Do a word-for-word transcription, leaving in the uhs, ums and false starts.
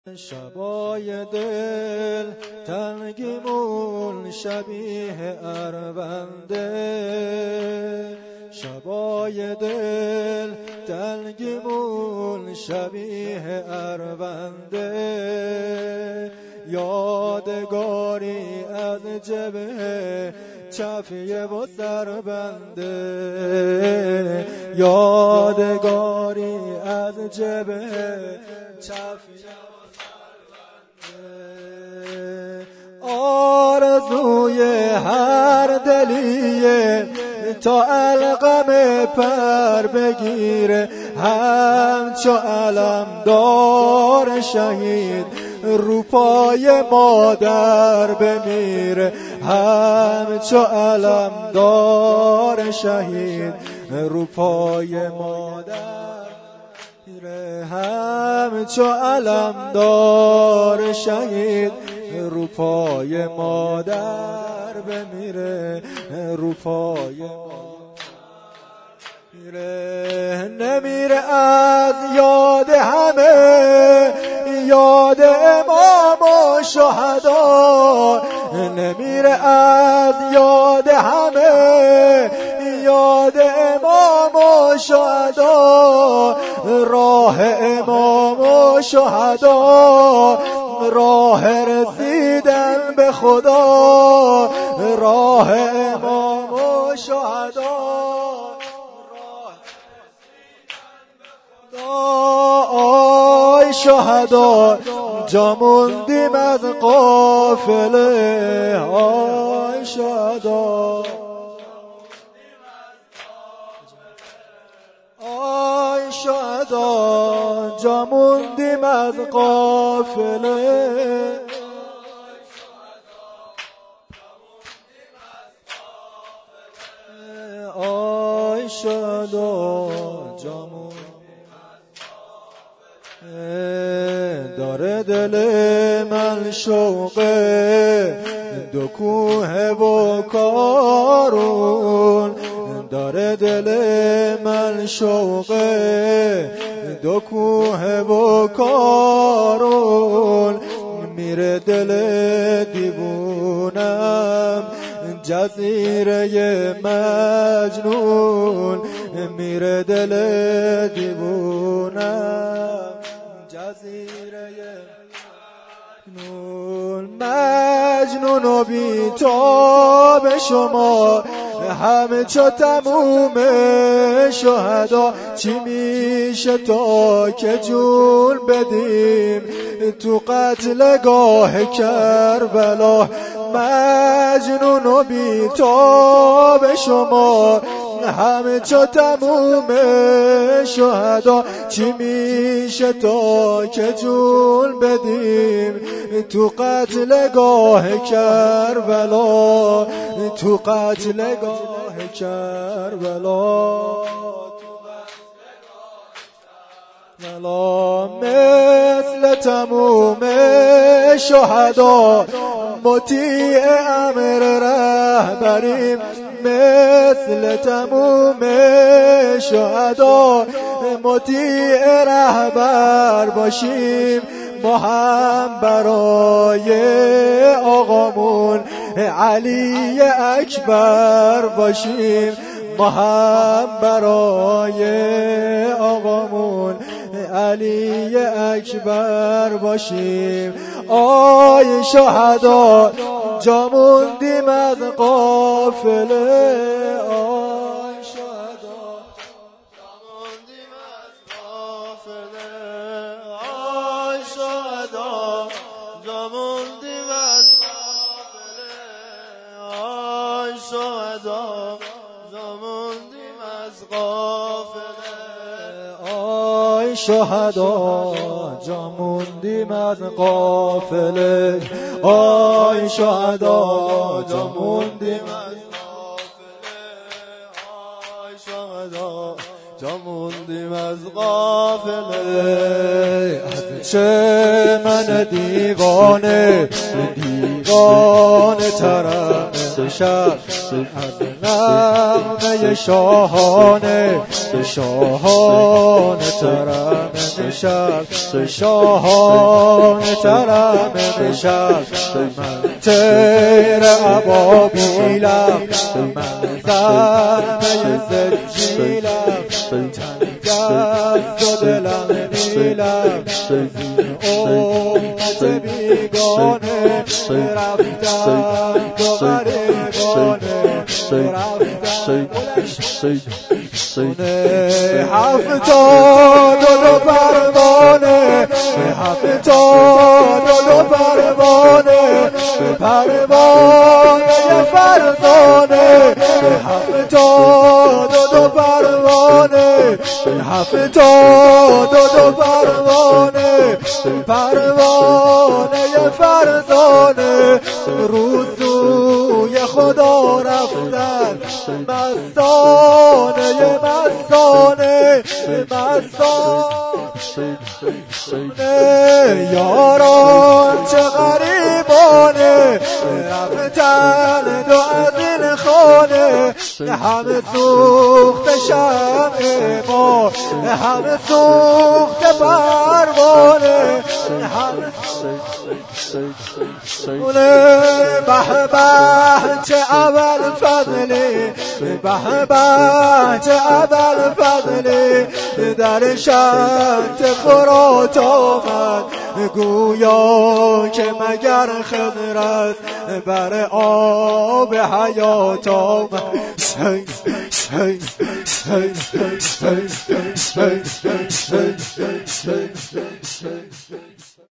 شبای دل تنگیمون شبیه ارونده، شبای دل تنگیمون شبیه ارونده، یادگاری از جبه چفیه و سربنده، یادگاری از جبه چفیه آرزوی هر دلیه تا علقم پر بگیره، همچو علم دار شهید رو پای مادر بمیره، همچو علم دار شهید رو پای مادر میره، همچو علم دار شهید رو پای مادر بمیره، رو پای مادر میره. نمیره از یاد همه یاد امام و شهدا، نمیره از یاد همه یاد امام و شهدا، راه امام و شهدا راه رسیدن به خدا، راه امام و شهدا آی شهدا جا موندیم از قافله، آی شهدا آی شهدا جا موندیم از قافله، آی شهدا جا داره دل من شوقه دو کوه و کارون، داره دل من شوقه دو کوه و کارون، میره دل دیوونم جزیره مجنون، میره دل دیوونم جزیره مجنون، مجنون و بی‌تاب شما همه چو تموم شهدا، چی میشه تا که جون بدیم تو قتلگاه کربلا، مجنون و بی‌تاب شما همه چو تموم شهدا، چی میشه تا که جون بدیم تو قتلگاه کربلا، تو قتلگاه کربلا، مثل تموم شهدا مطیع امر رهبریم، مثل تموم شهدا مطیع رهبر باشیم، ما هم برای آقامون علی اکبر باشیم، ما هم برای آقامون علی اکبر باشیم، آی شهدا جا موندیم از قافله، آی شهدا جا موندیم از قافله، آی شهدا جا موندیم از قافله، آی شهدا جا موندیم از قافله، آی شهدا جا موندیم از قافله، آی شهدا جا موندیم از قافله، آی شهدا جا موندیم از قافله، چه من دیوانه دیوانه ترم شب از نغمه ترانه شاهانه شاهانه ترانه شب شاهانه ترانه شب من تیر ابابیلم من زنه زنجیلم دست و دلم نیلم امت بیگانه رفتم دو غریبانه رفتم هفتاد و دو پروانه هفتاد و دو پروانه پروانه فرزانه هفتاد و دو پروانه هفتاد و دو پروانه پروانه فرزانه روزوی خدا رفتن مستانه مستانه مستانه یاران چه غریبانه رفتن دو از این خانه همه سوخت شمع ما همه سوخت پروانه همه به به چه اول فضلی به به چه اول فضلی در شط فرات آمد گویا که مگر خضر است بر آب حیات آمد سنگ سنگ سنگ سنگ سنگ سنگ سنگ سنگ